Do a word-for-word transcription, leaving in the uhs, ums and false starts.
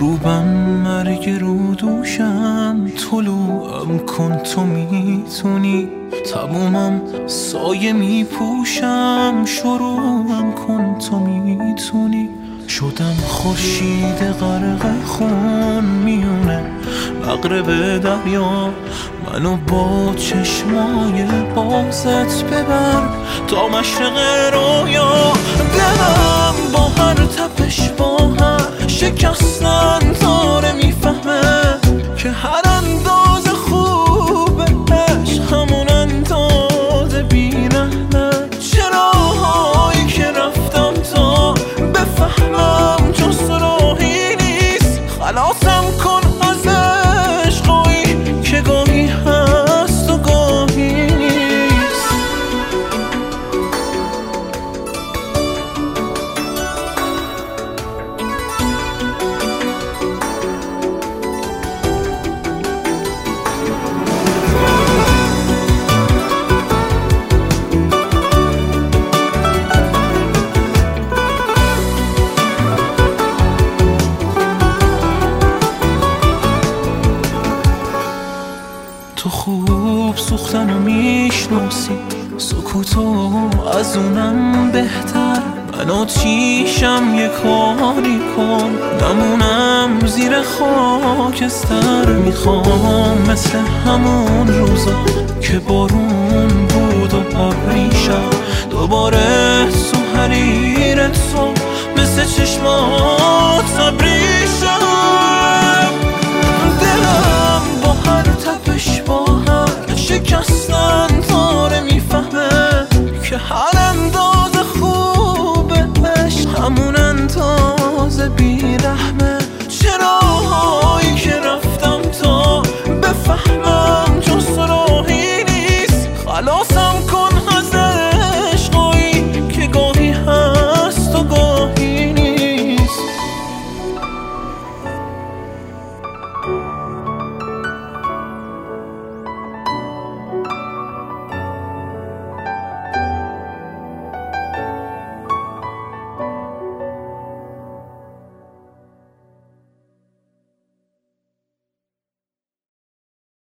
غروبم مرگ رو دوشم، طلوعم کن تو میتونی، تمومم سایه میپوشم، شروعم کن تو میتونی. شدم خورشید غرق خون میونه مغرب دریا، منو با چشمای بازت ببر تا مشرق رویا. دلم با هر تپش با هر شکستن داره میفهمه که هر انداز خوب عشق همون انداز بی‌رحمه. چراهایی که رفتم تا بفهمم جز راهی نیست، خلاصم کن از عشقایی که گاهی هست و گاهی نیست. تو خوب سوختن و میشناسی سکوتو از اونم بهتر، من آتیشم یه کاری کن نمونم زیر خاکستر. میخوام مثل همون روزا که بارون بود و ابریشم دوباره تو حریرت تو مثل چشمات